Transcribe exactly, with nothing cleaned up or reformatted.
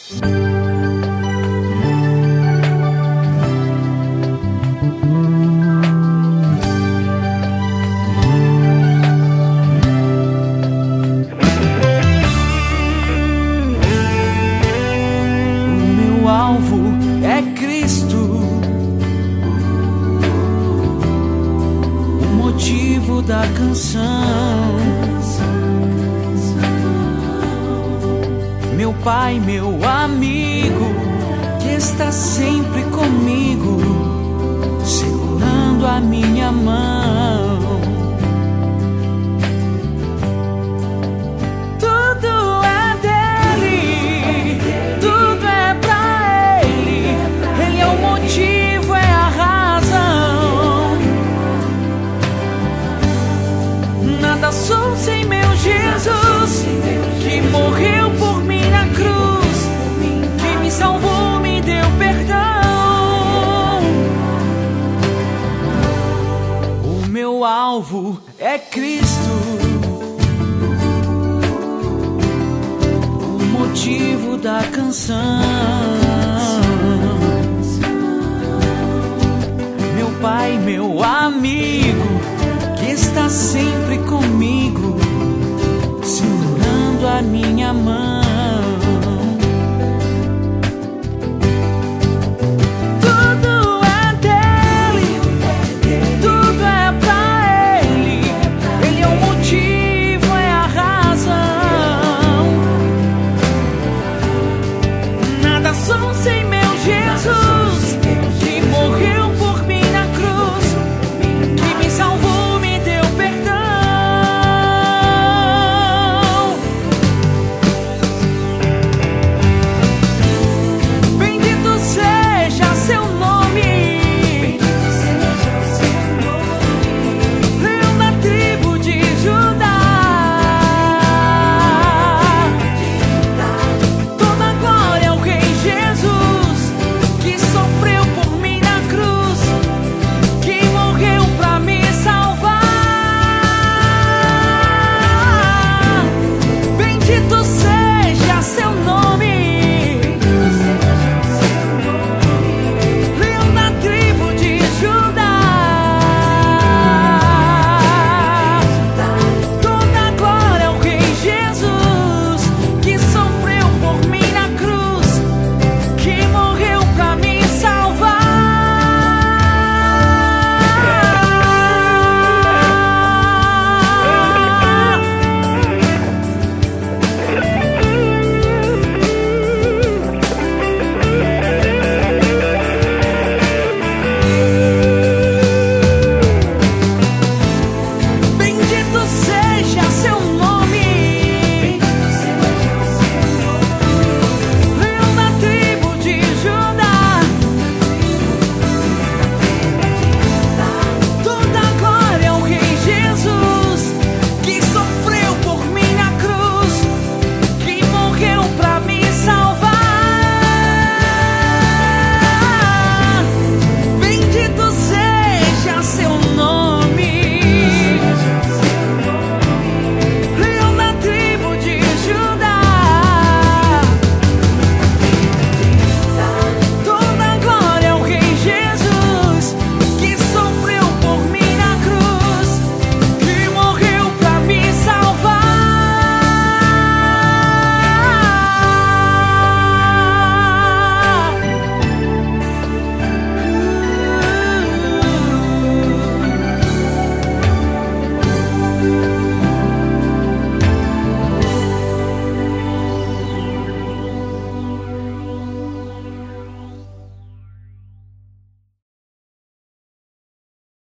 O alvo é Cristo, o motivo da canção. Meu Pai, meu amigo, que está sempre comigo, segurando a minha mão. Sou sem meu Jesus, que morreu por mim na cruz, que me salvou, me deu perdão. O meu alvo é Cristo, o motivo da canção. Meu Pai, meu amigo, que está sempre comigo, segurando a minha mão.